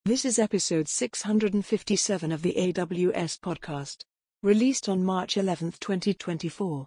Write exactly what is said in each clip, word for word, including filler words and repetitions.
This is episode six hundred fifty-seven of the A W S podcast, released on March eleventh, twenty twenty-four.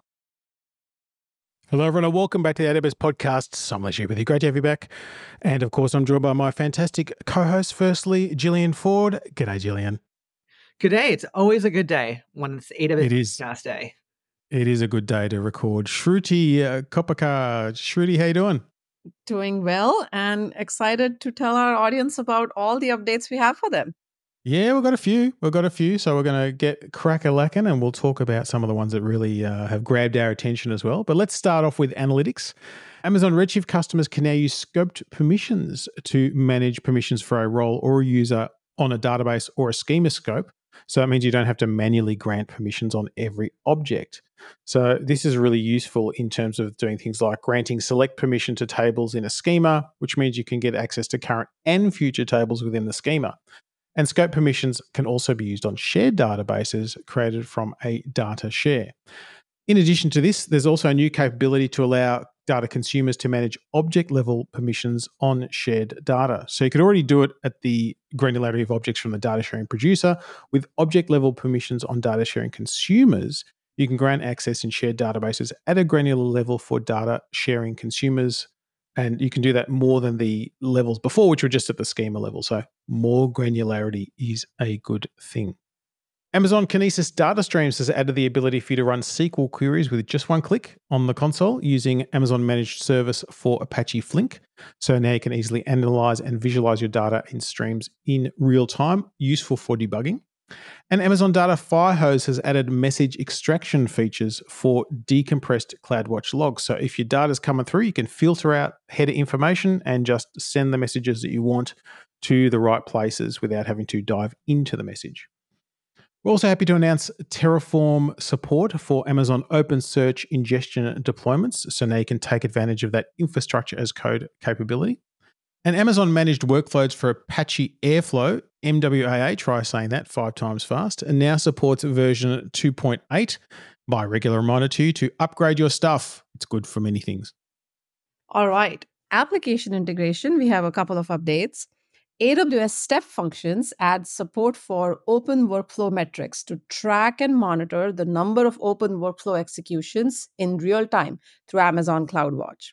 Hello, everyone, and welcome back to the A W S podcast. I'm Leslie with you. Great to have you back. And of course, I'm joined by my fantastic co-host, firstly, Gillian Ford. G'day, Gillian. Good day. It's always a good day when it's A W S It is. podcast day. It is a good day to record. Shruti uh, Kopaka. Shruti, how you doing? Doing well and excited to tell our audience about all the updates we have for them. Yeah, we've got a few. We've got a few. So we're going to get crack-a-lackin' and we'll talk about some of the ones that really uh, have grabbed our attention as well. But let's start off with analytics. Amazon Redshift customers can now use scoped permissions to manage permissions for a role or a user on a database or a schema scope. So that means you don't have to manually grant permissions on every object. So this is really useful in terms of doing things like granting select permission to tables in a schema, which means you can get access to current and future tables within the schema. And scope permissions can also be used on shared databases created from a data share. In addition to this, there's also a new capability to allow data consumers to manage object-level permissions on shared data. So you could already do it at the granularity of objects from the data sharing producer. With object-level permissions on data sharing consumers, you can grant access in shared databases at a granular level for data sharing consumers. And you can do that more than the levels before, which were just at the schema level. So more granularity is a good thing. Amazon Kinesis Data Streams has added the ability for you to run S Q L queries with just one click on the console using Amazon Managed Service for Apache Flink. So now you can easily analyze and visualize your data in streams in real time, useful for debugging. And Amazon Data Firehose has added message extraction features for decompressed CloudWatch logs. So if your data is coming through, you can filter out header information and just send the messages that you want to the right places without having to dive into the message. We're also happy to announce Terraform support for Amazon OpenSearch ingestion deployments. So now you can take advantage of that infrastructure as code capability. And Amazon Managed Workloads for Apache Airflow, M W A A, try saying that five times fast, and now supports version two point eight. By regular reminder to you to upgrade your stuff. It's good for many things. All right. Application integration, we have a couple of updates. A W S Step Functions adds support for open workflow metrics to track and monitor the number of open workflow executions in real time through Amazon CloudWatch.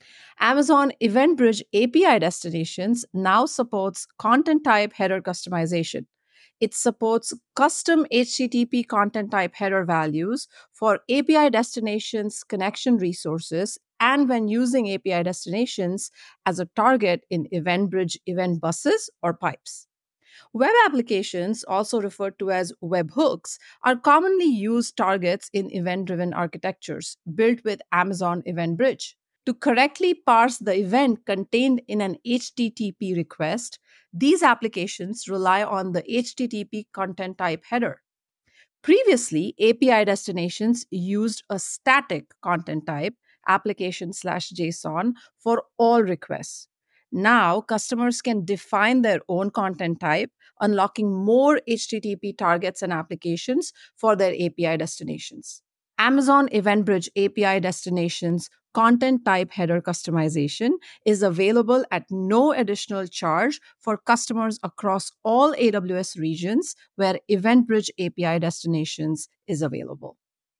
Amazon EventBridge A P I Destinations now supports content type header customization. It supports custom H T T P content type header values for A P I destinations connection resources and when using A P I destinations as a target in EventBridge event buses or pipes. Web applications, also referred to as webhooks, are commonly used targets in event-driven architectures built with Amazon EventBridge. To correctly parse the event contained in an H T T P request, these applications rely on the H T T P content type header. Previously, A P I destinations used a static content type, application slash JSON, for all requests. Now, customers can define their own content type, unlocking more H T T P targets and applications for their A P I destinations. Amazon EventBridge A P I Destinations content type header customization is available at no additional charge for customers across all A W S regions where EventBridge A P I Destinations is available.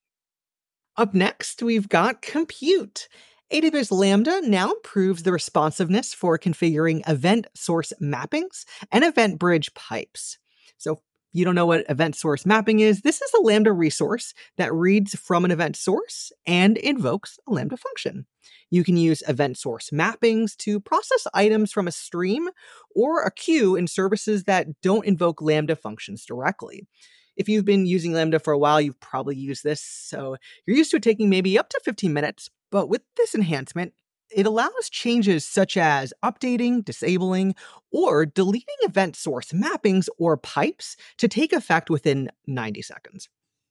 Up next, we've got Compute. A W S Lambda now improves the responsiveness for configuring event source mappings and EventBridge pipes. So you don't know what event source mapping is, this is a Lambda resource that reads from an event source and invokes a Lambda function. You can use event source mappings to process items from a stream or a queue in services that don't invoke Lambda functions directly. If you've been using Lambda for a while, you've probably used this, so you're used to it taking maybe up to fifteen minutes. But with this enhancement, it allows changes such as updating, disabling, or deleting event source mappings or pipes to take effect within ninety seconds.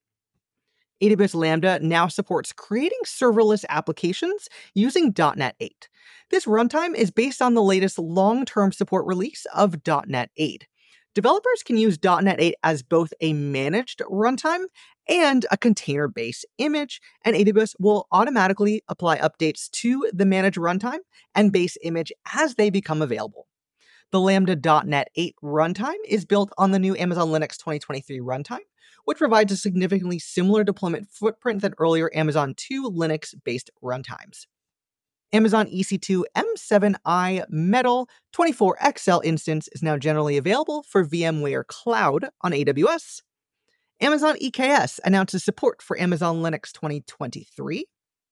A W S Lambda now supports creating serverless applications using dot net eight. This runtime is based on the latest long-term support release of dot net eight. Developers can use dot net eight as both a managed runtime and a container-based image, and A W S will automatically apply updates to the managed runtime and base image as they become available. The Lambda dot net eight runtime is built on the new Amazon Linux twenty twenty-three runtime, which provides a significantly similar deployment footprint than earlier Amazon two Linux-based runtimes. Amazon E C two M seven i Metal twenty-four X L instance is now generally available for VMware Cloud on A W S. Amazon E K S announces support for Amazon Linux twenty twenty-three.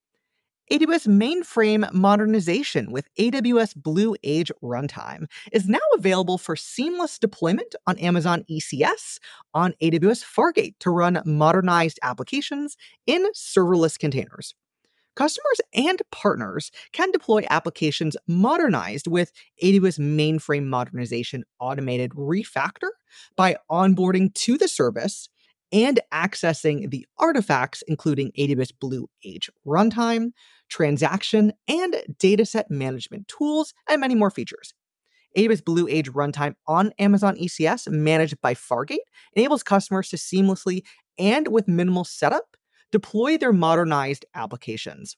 A W S mainframe modernization with A W S Blue Age Runtime is now available for seamless deployment on Amazon E C S on A W S Fargate to run modernized applications in serverless containers. Customers and partners can deploy applications modernized with A W S Mainframe Modernization Automated Refactor by onboarding to the service and accessing the artifacts, including A W S Blue Age Runtime, transaction, and dataset management tools, and many more features. A W S Blue Age Runtime on Amazon E C S, managed by Fargate, enables customers to seamlessly and with minimal setup deploy their modernized applications.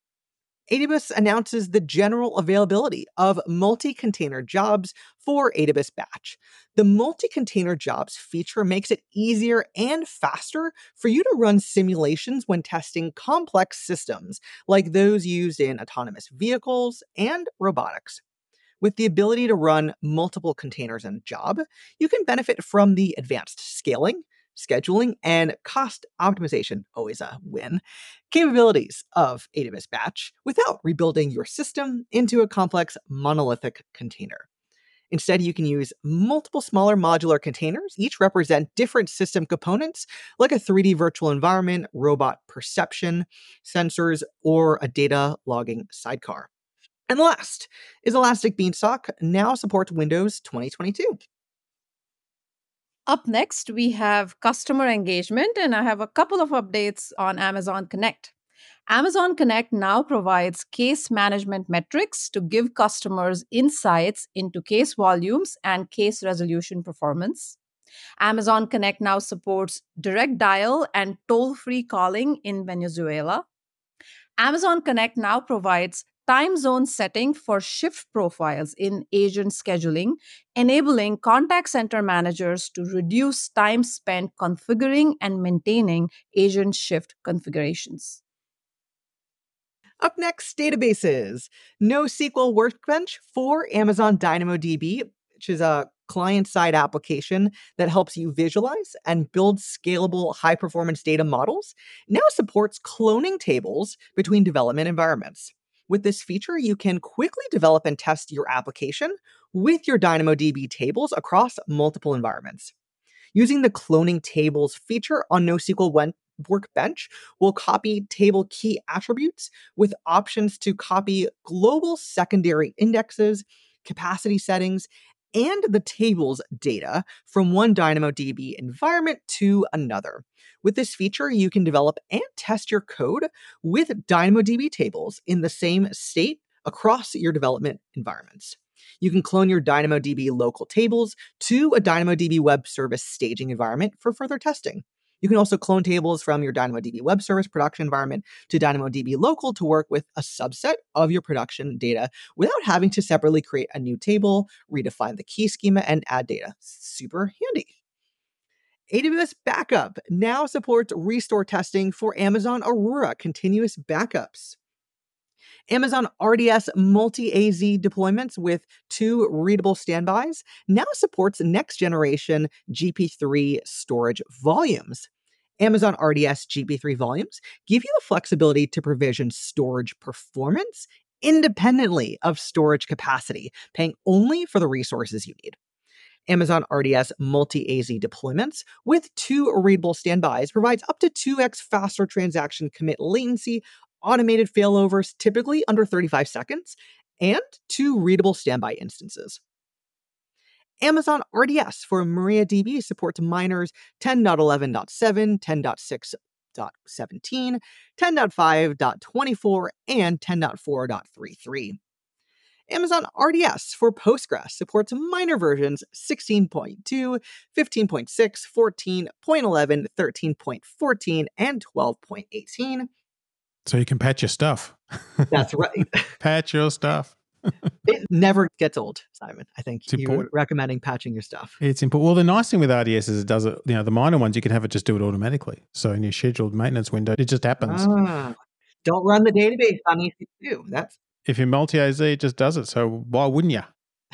A W S announces the general availability of multi-container jobs for A W S Batch. The multi-container jobs feature makes it easier and faster for you to run simulations when testing complex systems like those used in autonomous vehicles and robotics. With the ability to run multiple containers in a job, you can benefit from the advanced scaling, scheduling, and cost optimization, always a win, capabilities of A W S Batch without rebuilding your system into a complex monolithic container. Instead, you can use multiple smaller modular containers. Each represent different system components like a three D virtual environment, robot perception, sensors, or a data logging sidecar. And last is Elastic Beanstalk now supports Windows twenty twenty-two. Up next, we have customer engagement, and I have a couple of updates on Amazon Connect. Amazon Connect now provides case management metrics to give customers insights into case volumes and case resolution performance. Amazon Connect now supports direct dial and toll-free calling in Venezuela. Amazon Connect now provides time zone setting for shift profiles in agent scheduling, enabling contact center managers to reduce time spent configuring and maintaining agent shift configurations. Up next, databases. NoSQL Workbench for Amazon DynamoDB, which is a client-side application that helps you visualize and build scalable high-performance data models, now supports cloning tables between development environments. With this feature, you can quickly develop and test your application with your DynamoDB tables across multiple environments. Using the cloning tables feature on NoSQL Workbench will copy table key attributes with options to copy global secondary indexes, capacity settings, and the table's data from one DynamoDB environment to another. With this feature, you can develop and test your code with DynamoDB tables in the same state across your development environments. You can clone your DynamoDB local tables to a DynamoDB web service staging environment for further testing. You can also clone tables from your DynamoDB web service production environment to DynamoDB local to work with a subset of your production data without having to separately create a new table, redefine the key schema, and add data. Super handy. A W S Backup now supports restore testing for Amazon Aurora continuous backups. Amazon R D S multi-A Z deployments with two readable standbys now supports next-generation G P three storage volumes. Amazon R D S G P three volumes give you the flexibility to provision storage performance independently of storage capacity, paying only for the resources you need. Amazon R D S multi-A Z deployments with two readable standbys provides up to two x faster transaction commit latency, automated failovers typically under thirty-five seconds, and two readable standby instances. Amazon R D S for MariaDB supports minors ten point eleven point seven, ten point six point seventeen, ten point five point twenty-four, and ten point four point thirty-three. Amazon R D S for Postgres supports minor versions sixteen point two, fifteen point six, fourteen point eleven, thirteen point fourteen, and twelve point eighteen. So you can patch your stuff. That's right. Patch your stuff. It never gets old, Simon. I think It's you're important. recommending patching your stuff. It's important. Well, the nice thing with R D S is it does it, you know, the minor ones, you can have it just do it automatically. So in your scheduled maintenance window, it just happens. Ah, don't run the database on E C two. That's If you're multi-A Z, it just does it. So why wouldn't you?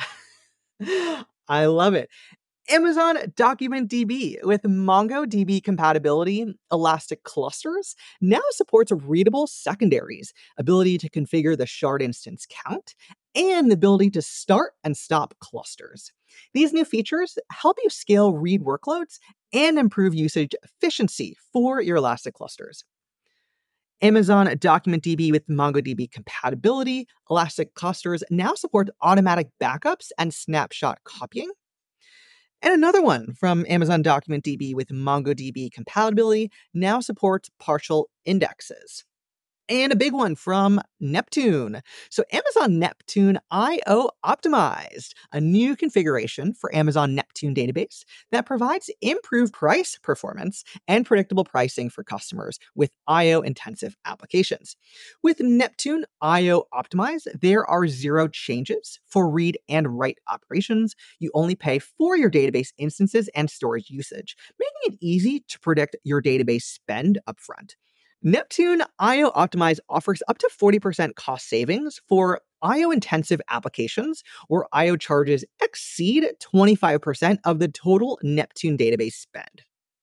I love it. Amazon Document D B with MongoDB compatibility, Elastic clusters, now supports readable secondaries, ability to configure the shard instance count, and the ability to start and stop clusters. These new features help you scale read workloads and improve usage efficiency for your Elastic clusters. Amazon Document D B with MongoDB compatibility, Elastic clusters now support automatic backups and snapshot copying. And another one from Amazon Document D B with MongoDB compatibility now supports partial indexes. And a big one from Neptune. So Amazon Neptune I O Optimized, a new configuration for Amazon Neptune database that provides improved price performance and predictable pricing for customers with I O-intensive applications. With Neptune I O Optimized, there are zero changes for read and write operations. You only pay for your database instances and storage usage, making it easy to predict your database spend upfront. Neptune I O Optimize offers up to forty percent cost savings for I O-intensive applications where I O charges exceed twenty-five percent of the total Neptune database spend.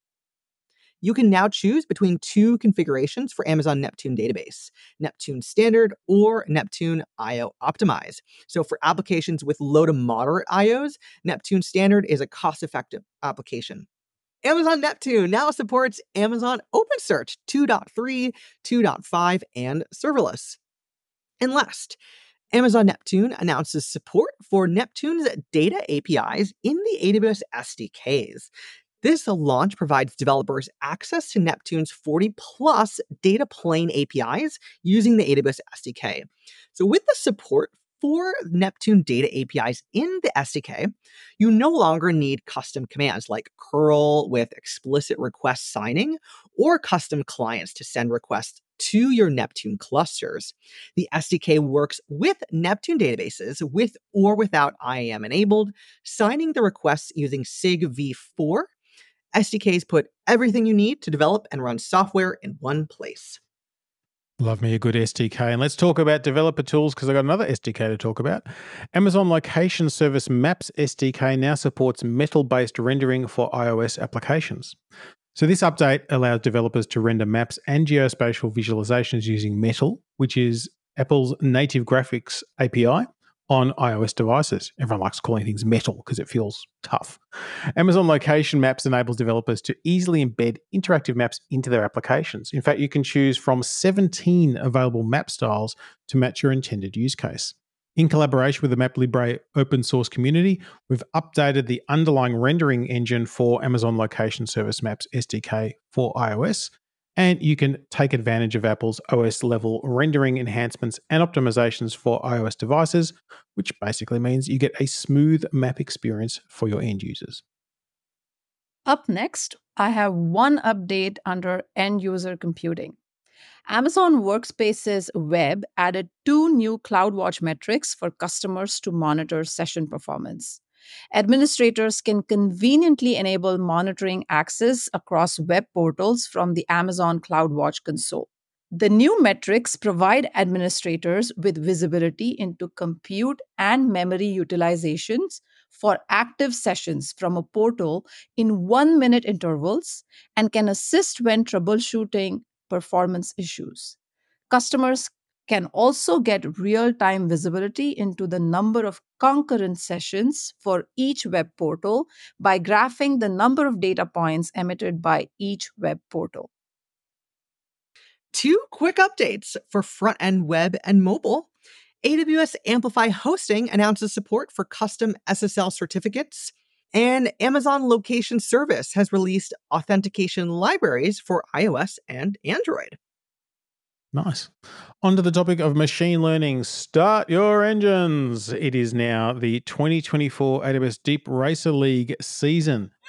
You can now choose between two configurations for Amazon Neptune database, Neptune Standard or Neptune I O Optimize. So for applications with low to moderate I Os, Neptune Standard is a cost-effective application. Amazon Neptune now supports Amazon OpenSearch two point three, two point five, and serverless. And last, Amazon Neptune announces support for Neptune's data A P Is in the A W S S D Ks. This launch provides developers access to Neptune's forty plus data plane A P Is using the A W S S D K. So with the support for Neptune data A P Is in the S D K, you no longer need custom commands like curl with explicit request signing or custom clients to send requests to your Neptune clusters. The S D K works with Neptune databases with or without I A M enabled, signing the requests using S I G v four. S D Ks put everything you need to develop and run software in one place. Love me a good S D K. And let's talk about developer tools because I've got another S D K to talk about. Amazon Location Service Maps S D K now supports metal-based rendering for iOS applications. So this update allows developers to render maps and geospatial visualizations using Metal, which is Apple's native graphics A P I, on iOS devices. Everyone likes calling things Metal because it feels tough. Amazon Location Maps enables developers to easily embed interactive maps into their applications. In fact, you can choose from seventeen available map styles to match your intended use case. In collaboration with the MapLibre open source community, we've updated the underlying rendering engine for Amazon Location Service Maps S D K for iOS, and you can take advantage of Apple's O S-level rendering enhancements and optimizations for iOS devices, which basically means you get a smooth map experience for your end users. Up next, I have one update under end-user computing. Amazon Workspaces Web added two new CloudWatch metrics for customers to monitor session performance. Administrators can conveniently enable monitoring access across web portals from the Amazon CloudWatch console. The new metrics provide administrators with visibility into compute and memory utilizations for active sessions from a portal in one-minute intervals and can assist when troubleshooting performance issues. Customers can also get real-time visibility into the number of concurrent sessions for each web portal by graphing the number of data points emitted by each web portal. Two quick updates for front-end web and mobile. A W S Amplify Hosting announces support for custom S S L certificates, and Amazon Location Service has released authentication libraries for iOS and Android. Nice. On to the topic of machine learning. Start your engines. It is now the twenty twenty-four A W S Deep Racer League season.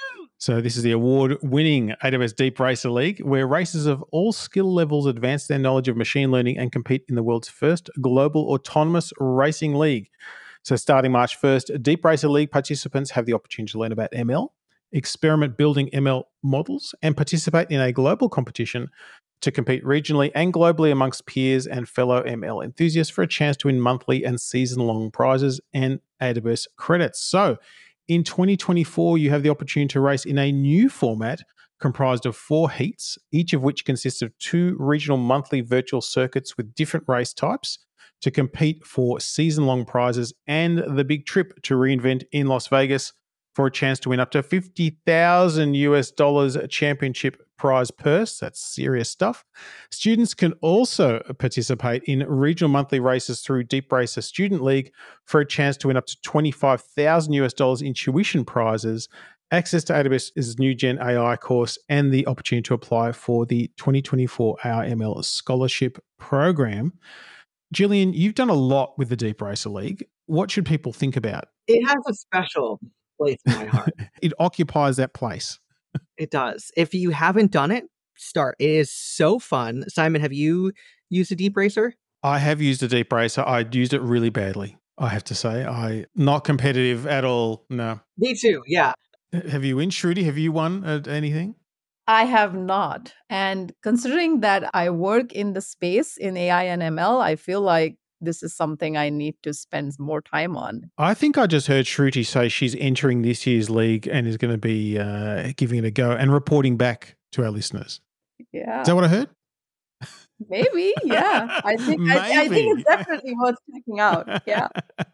So this is the award-winning A W S Deep Racer League, where racers of all skill levels advance their knowledge of machine learning and compete in the world's first global autonomous racing league. So starting March first, Deep Racer League participants have the opportunity to learn about M L, experiment building M L models, and participate in a global competition to compete regionally and globally amongst peers and fellow M L enthusiasts for a chance to win monthly and season-long prizes and A W S credits. So in twenty twenty-four, you have the opportunity to race in a new format comprised of four heats, each of which consists of two regional monthly virtual circuits with different race types to compete for season-long prizes and the big trip to reInvent in Las Vegas for a chance to win up to fifty thousand U S dollars championship prize purse. That's serious stuff. Students can also participate in regional monthly races through Deep Racer Student League for a chance to win up to twenty-five thousand U S dollars in tuition prizes, access to A W S's new Gen A I course, and the opportunity to apply for the twenty twenty-four A I M L Scholarship Program. Gillian, you've done a lot with the Deep Racer League. What should people think about? It has a special place in my heart. It occupies that place. It does. If you haven't done it, start. It is so fun. Simon, have you used a Deep Racer? I have used a Deep Racer. I used it really badly, I have to say. I not competitive at all. No. Me too. Yeah. Have you won, Shruti? Have you won at anything? I have not. And considering that I work in the space in A I and M L, I feel like this is something I need to spend more time on. I think I just heard Shruti say she's entering this year's league and is going to be uh, giving it a go and reporting back to our listeners. Yeah. Is that what I heard? Maybe, yeah. I think I, I think it's definitely worth checking out. Yeah.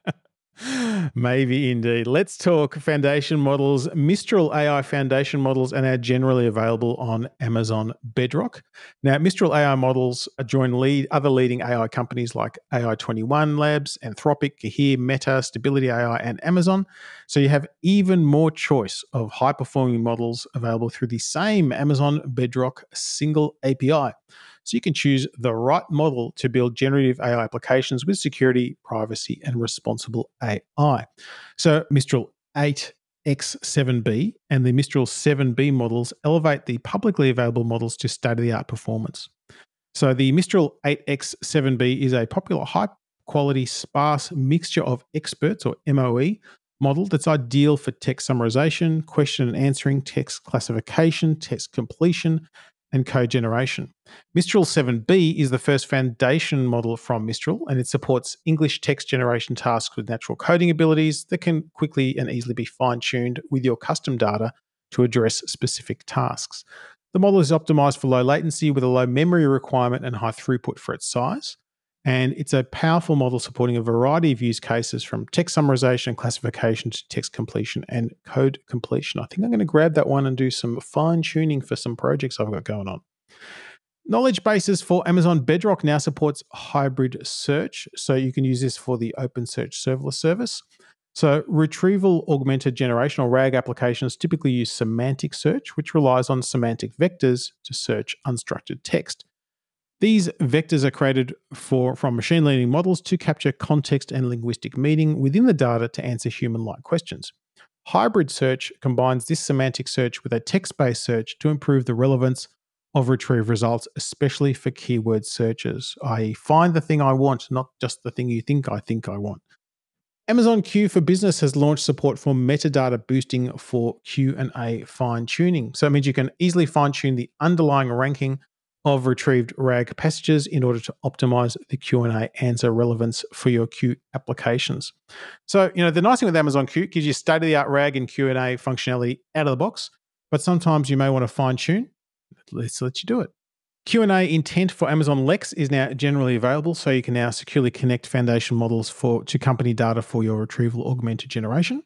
Maybe indeed. Let's talk foundation models. Mistral A I foundation models are now generally available on Amazon Bedrock. Now, Mistral A I models join lead other leading A I companies like A I twenty-one Labs, Anthropic, Cohere, Meta, Stability A I, and Amazon. So you have even more choice of high-performing models available through the same Amazon Bedrock single A P I. So you can choose the right model to build generative A I applications with security, privacy, and responsible A I. So Mistral eight X seven B and the Mistral seven B models elevate the publicly available models to state-of-the-art performance. So the Mistral eight X seven B is a popular high-quality sparse mixture of experts, or M O E, model that's ideal for text summarization, question and answering, text classification, text completion, and code generation. Mistral seven B is the first foundation model from Mistral, and it supports English text generation tasks with natural coding abilities that can quickly and easily be fine-tuned with your custom data to address specific tasks. The model is optimized for low latency with a low memory requirement and high throughput for its size. And it's a powerful model supporting a variety of use cases from text summarization, classification to text completion and code completion. I think I'm going to grab that one and do some fine tuning for some projects I've got going on. Knowledge bases for Amazon Bedrock now supports hybrid search. So you can use this for the OpenSearch serverless service. So retrieval augmented generation, or RAG applications, typically use semantic search, which relies on semantic vectors to search unstructured text. These vectors are created for, from machine learning models to capture context and linguistic meaning within the data to answer human-like questions. Hybrid search combines this semantic search with a text-based search to improve the relevance of retrieved results, especially for keyword searches, that is find the thing I want, not just the thing you think I think I want. Amazon Q for Business has launched support for metadata boosting for Q and A fine-tuning. So it means you can easily fine-tune the underlying ranking of retrieved RAG passages in order to optimize the Q and A answer relevance for your Q applications. So, you know, the nice thing with Amazon Q gives you state-of-the-art RAG and Q and A functionality out of the box, but sometimes you may want to fine-tune. Let's let you do it. Q and A intent for Amazon Lex is now generally available, so you can now securely connect foundation models for to company data for your retrieval augmented generation.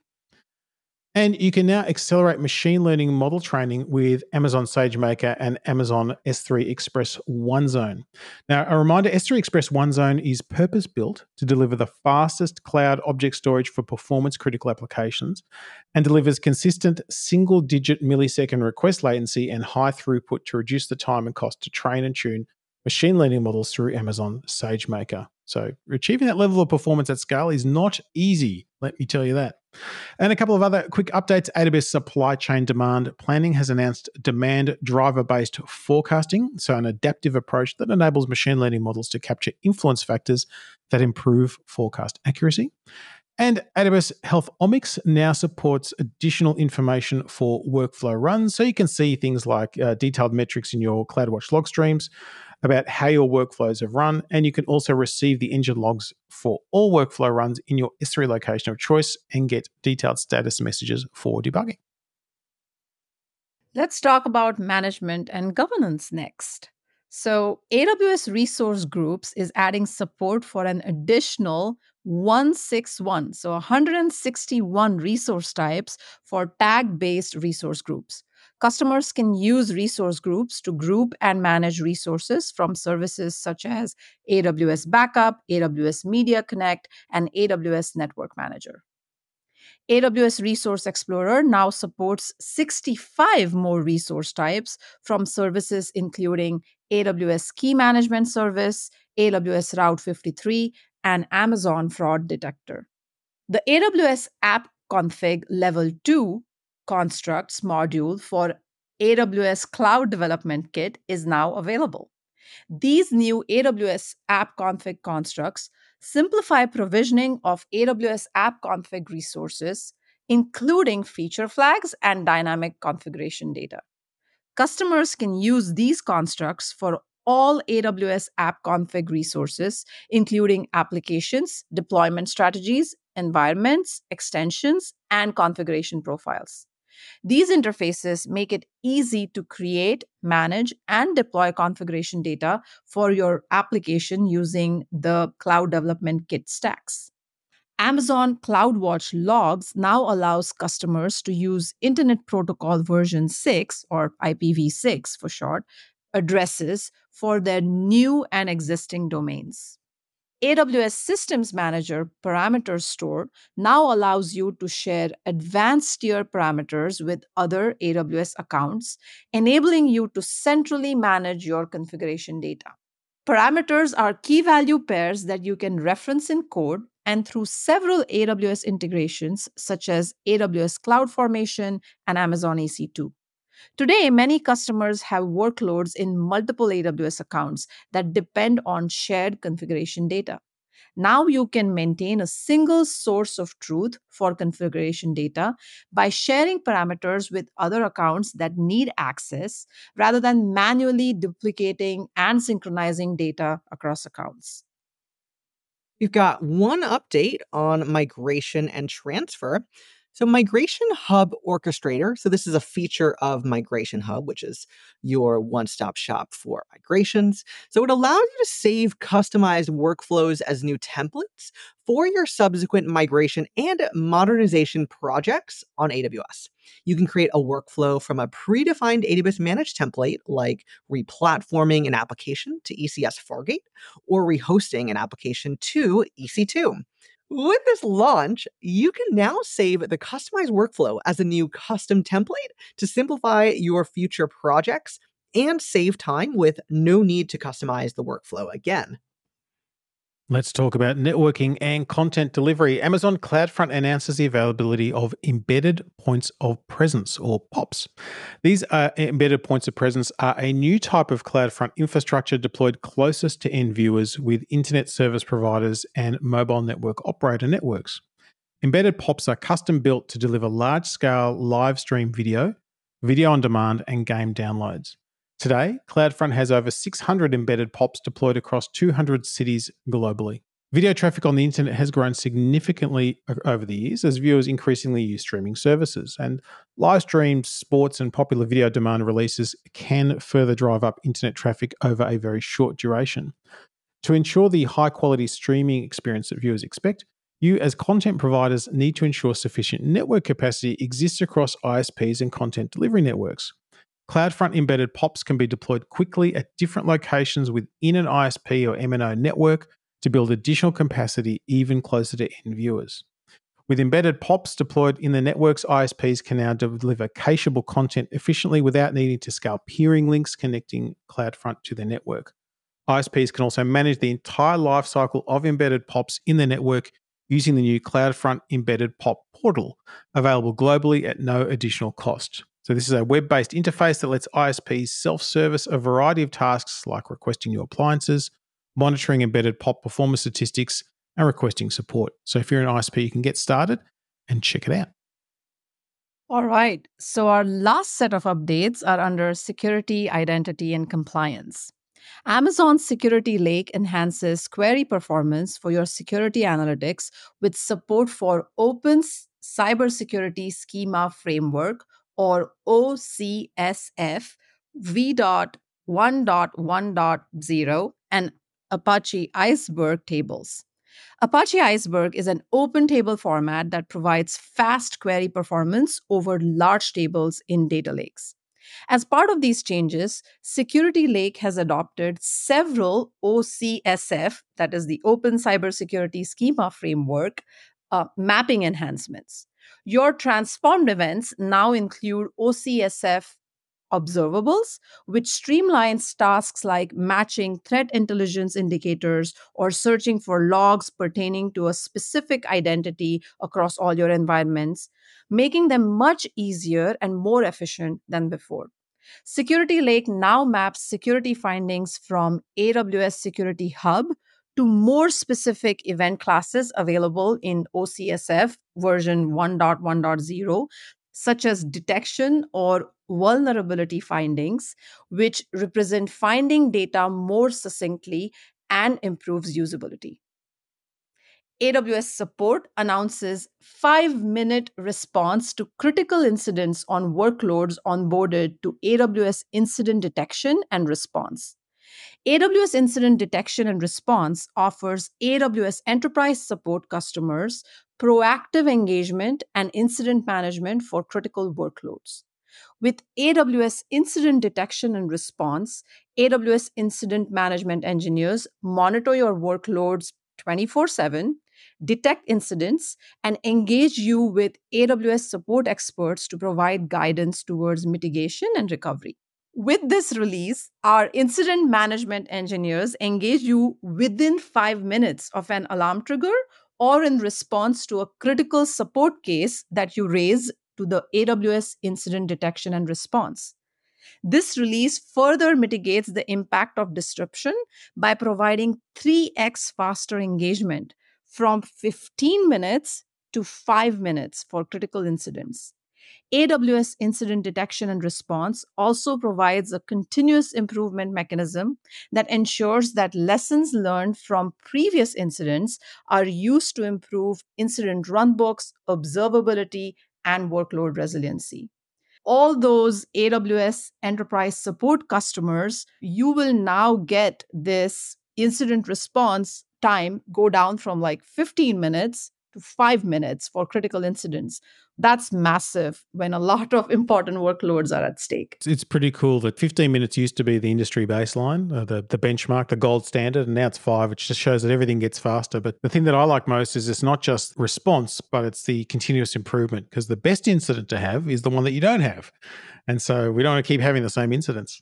And you can now accelerate machine learning model training with Amazon SageMaker and Amazon S three Express OneZone. Now, a reminder, S three Express OneZone is purpose-built to deliver the fastest cloud object storage for performance-critical applications and delivers consistent single-digit millisecond request latency and high throughput to reduce the time and cost to train and tune machine learning models through Amazon SageMaker. So achieving that level of performance at scale is not easy, let me tell you that. And a couple of other quick updates. A W S Supply Chain Demand Planning has announced demand driver-based forecasting, so an adaptive approach that enables machine learning models to capture influence factors that improve forecast accuracy. And A W S Health Omics now supports additional information for workflow runs, so you can see things like uh, detailed metrics in your CloudWatch log streams about how your workflows have run, and you can also receive the engine logs for all workflow runs in your S three location of choice and get detailed status messages for debugging. Let's talk about management and governance next. So, A W S Resource Groups is adding support for an additional one hundred sixty-one, so one hundred sixty-one resource types for tag-based resource groups. Customers can use resource groups to group and manage resources from services such as A W S Backup, A W S Media Connect, and A W S Network Manager. A W S Resource Explorer now supports sixty-five more resource types from services including A W S Key Management Service, A W S Route fifty-three, and Amazon Fraud Detector. The A W S App Config Level two constructs module for A W S Cloud Development Kit is now available. These new A W S App Config constructs simplify provisioning of A W S App Config resources, including feature flags and dynamic configuration data. Customers can use these constructs for all A W S App Config resources, including applications, deployment strategies, environments, extensions, and configuration profiles. These interfaces make it easy to create, manage, and deploy configuration data for your application using the Cloud Development Kit stacks. Amazon CloudWatch Logs now allows customers to use Internet Protocol version six, or I P v six for short, addresses for their new and existing domains. A W S Systems Manager Parameter Store now allows you to share advanced tier parameters with other A W S accounts, enabling you to centrally manage your configuration data. Parameters are key value pairs that you can reference in code and through several A W S integrations such as A W S CloudFormation and Amazon E C two. Today, many customers have workloads in multiple A W S accounts that depend on shared configuration data. Now you can maintain a single source of truth for configuration data by sharing parameters with other accounts that need access rather than manually duplicating and synchronizing data across accounts. We've got one update on migration and transfer. So Migration Hub Orchestrator, so this is a feature of Migration Hub, which is your one-stop shop for migrations. So it allows you to save customized workflows as new templates for your subsequent migration and modernization projects on A W S. You can create a workflow from a predefined A W S managed template, like replatforming an application to E C S Fargate or rehosting an application to E C two. With this launch, you can now save the customized workflow as a new custom template to simplify your future projects and save time with no need to customize the workflow again. Let's talk about networking and content delivery. Amazon CloudFront announces the availability of embedded points of presence, or P O Ps. These are embedded points of presence are a new type of CloudFront infrastructure deployed closest to end viewers with internet service providers and mobile network operator networks. Embedded P O Ps are custom built to deliver large-scale live stream video, video on demand, and game downloads. Today, CloudFront has over six hundred embedded P O Ps deployed across two hundred cities globally. Video traffic on the internet has grown significantly over the years as viewers increasingly use streaming services, and live streamed sports and popular video demand releases can further drive up internet traffic over a very short duration. To ensure the high-quality streaming experience that viewers expect, you as content providers need to ensure sufficient network capacity exists across I S Ps and content delivery networks. CloudFront embedded P O Ps can be deployed quickly at different locations within an I S P or M N O network to build additional capacity even closer to end viewers. With embedded P O Ps deployed in the networks, I S Ps can now deliver cacheable content efficiently without needing to scale peering links connecting CloudFront to their network. I S Ps can also manage the entire lifecycle of embedded P O Ps in the network using the new CloudFront embedded P O P portal, available globally at no additional cost. So this is a web-based interface that lets I S Ps self-service a variety of tasks like requesting new appliances, monitoring embedded P O P performance statistics, and requesting support. So if you're an I S P, you can get started and check it out. All right. So our last set of updates are under security, identity, and compliance. Amazon Security Lake enhances query performance for your security analytics with support for Open Cybersecurity Schema Framework, or O C S F, v one point one point zero, and Apache Iceberg tables. Apache Iceberg is an open table format that provides fast query performance over large tables in data lakes. As part of these changes, Security Lake has adopted several O C S F, that is the Open Cybersecurity Schema Framework, uh, mapping enhancements. Your transformed events now include O C S F observables, which streamlines tasks like matching threat intelligence indicators or searching for logs pertaining to a specific identity across all your environments, making them much easier and more efficient than before. Security Lake now maps security findings from A W S Security Hub to more specific event classes available in O C S F version one point one point zero, such as detection or vulnerability findings, which represent finding data more succinctly and improves usability. A W S Support announces five-minute response to critical incidents on workloads onboarded to A W S Incident Detection and Response. A W S Incident Detection and Response offers A W S Enterprise Support customers proactive engagement and incident management for critical workloads. With A W S Incident Detection and Response, A W S Incident Management engineers monitor your workloads twenty-four seven, detect incidents, and engage you with A W S support experts to provide guidance towards mitigation and recovery. With this release, our incident management engineers engage you within five minutes of an alarm trigger or in response to a critical support case that you raise to the A W S Incident Detection and Response. This release further mitigates the impact of disruption by providing three x faster engagement from fifteen minutes to five minutes for critical incidents. A W S Incident Detection and Response also provides a continuous improvement mechanism that ensures that lessons learned from previous incidents are used to improve incident runbooks, observability, and workload resiliency. All those A W S Enterprise Support customers, you will now get this incident response time go down from like fifteen minutes to five minutes for critical incidents. That's massive when a lot of important workloads are at stake. It's pretty cool that fifteen minutes used to be the industry baseline, uh, the, the benchmark, the gold standard, and now it's five, which just shows that everything gets faster. But the thing that I like most is it's not just response, but it's the continuous improvement, because the best incident to have is the one that you don't have. And so we don't want to keep having the same incidents.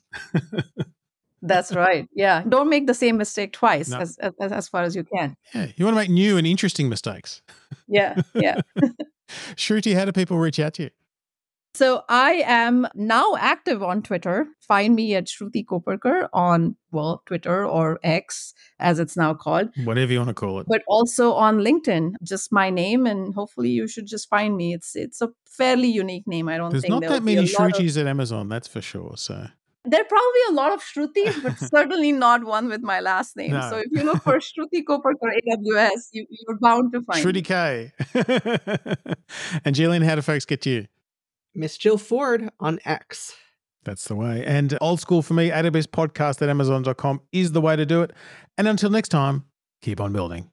That's right. Yeah. Don't make the same mistake twice No. as, as as far as you can. Yeah. You want to make new and interesting mistakes. Yeah. Yeah. Shruti, how do people reach out to you? So I am now active on Twitter. Find me at Shruti Koparkar on, well, Twitter or X, as it's now called. Whatever you want to call it. But also on LinkedIn, just my name, and hopefully you should just find me. It's it's a fairly unique name. I don't There's think not there'll that be many a lot of- Shrutis at Amazon, that's for sure. So There are probably a lot of Shrutis, but certainly not one with my last name. No. So if you look for Shruti Koparkar A W S, you, you're bound to find Shruti me. K. And Jillian, how do folks get to you? Miss Jill Ford on X. That's the way. And old school for me, A W S podcast at amazon dot com is the way to do it. And until next time, keep on building.